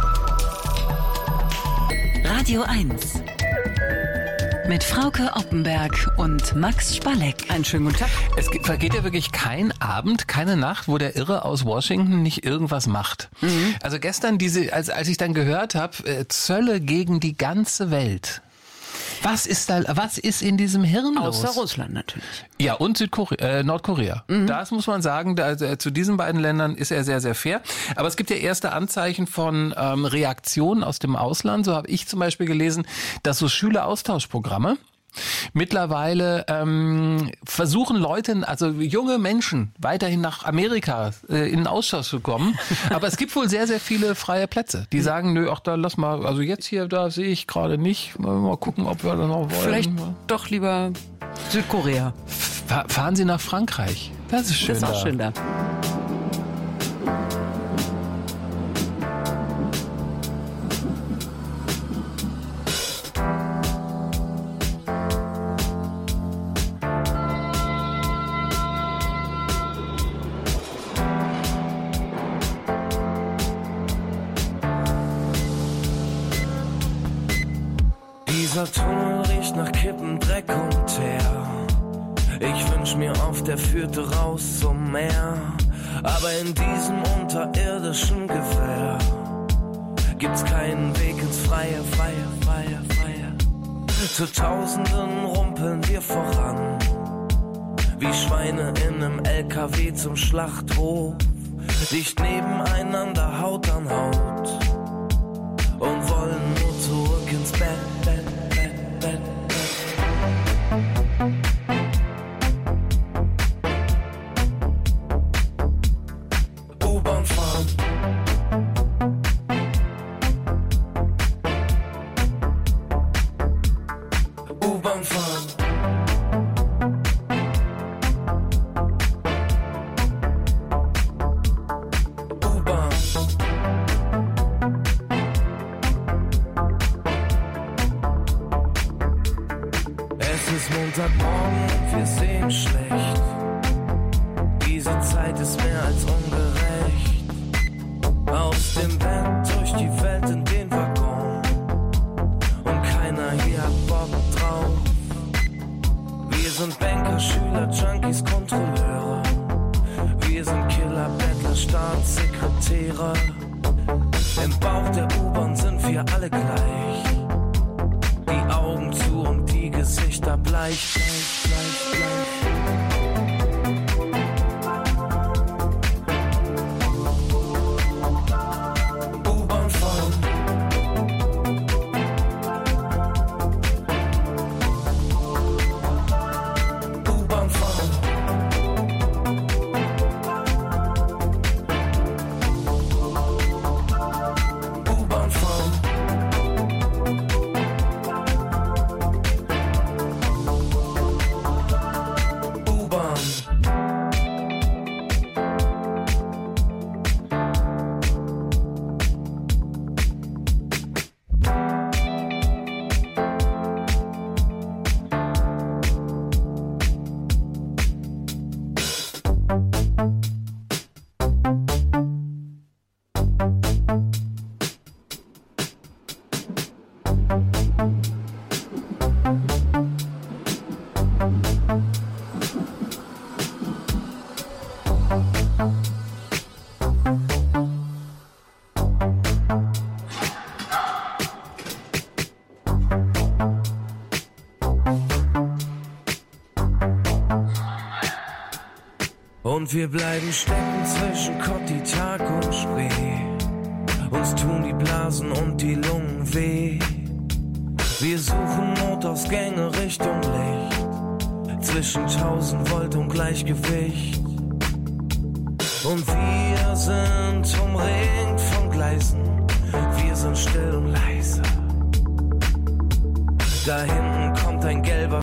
Radio 1. Mit Frauke Oppenberg und Max Spalleck. Einen schönen guten Tag. Es vergeht ja wirklich kein Abend, keine Nacht, wo der Irre aus Washington nicht irgendwas macht. Mhm. Also gestern als ich dann gehört habe, Zölle gegen die ganze Welt. Was ist in diesem Hirn los? Außer Russland natürlich. Ja, und Nordkorea. Mhm. Das muss man sagen, zu diesen beiden Ländern ist er sehr, sehr fair. Aber es gibt ja erste Anzeichen von Reaktionen aus dem Ausland. So habe ich zum Beispiel gelesen, dass so Schüleraustauschprogramme mittlerweile versuchen Leute, also junge Menschen, weiterhin nach Amerika in den Austausch zu kommen. Aber es gibt wohl sehr, sehr viele freie Plätze. Die sagen, nö, ach da lass mal, also jetzt hier, da sehe ich gerade nicht. Mal gucken, ob wir da noch wollen. Vielleicht doch lieber Südkorea. Fahren Sie nach Frankreich. Das ist schön. Das ist auch schön da. Dieser Tunnel riecht nach Kippen, Dreck und Teer. Ich wünsch mir oft, der führte raus zum Meer. Aber in diesem unterirdischen Gefähr gibt's keinen Weg ins Freie, Freie. Zu Tausenden rumpeln wir voran, wie Schweine in einem LKW zum Schlachthof. Dicht nebeneinander, Haut an Haut, und wollen nur zurück ins Bett. U-Bahn fahren. U-Bahn fahren. U-Bahn. Es ist Montagmorgen und wir sehen schlecht. Diese Zeit ist mehr als ungerecht. Aus dem Bett, durch die Welt in den Waggon. Und keiner hier hat Bock drauf. Wir sind Banker, Schüler, Junkies, Kontrolleure. Wir sind Killer, Bettler, Staatssekretäre. Im Bauch der U-Bahn sind wir alle gleich. Die Augen zu und die Gesichter bleich. U-Bahn fahren. U-Bahn fahren. U-Bahn fahren. Und wir bleiben stecken zwischen Kotti-Tag und Spree. Uns tun die Blasen und die Lungen weh. Wir suchen Notausgänge Richtung Licht, zwischen 1000 Volt und Gleichgewicht. Und wir sind umringt von Gleisen, wir sind still und leise. Da hinten kommt ein gelber